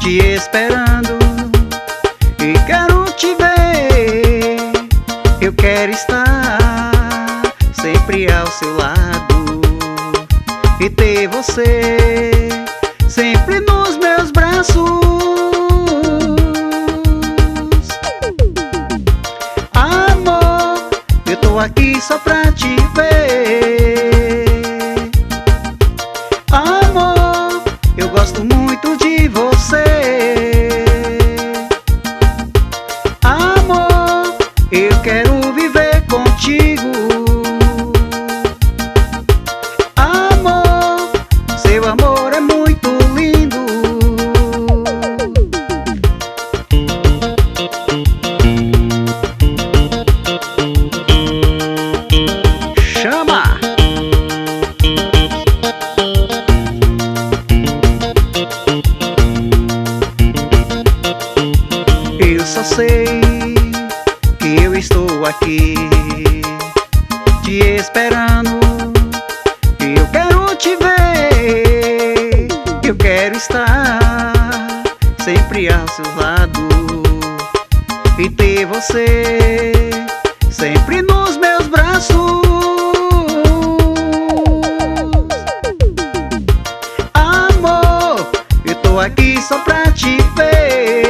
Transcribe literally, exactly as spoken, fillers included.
te esperando e quero te ver. Eu quero estar sempre ao seu lado e ter você sempre nos meus braços. Amor, eu tô aqui só pra te ver. Amor, eu gosto muito de você. Amor, eu quero viver contigo. Amor, seu amor é muito lindo. Chama! Eu só sei que eu estou aqui te esperando. Eu quero te ver, eu quero estar sempre ao seu lado e ter você sempre nos meus braços. Amor, eu tô aqui só pra te ver.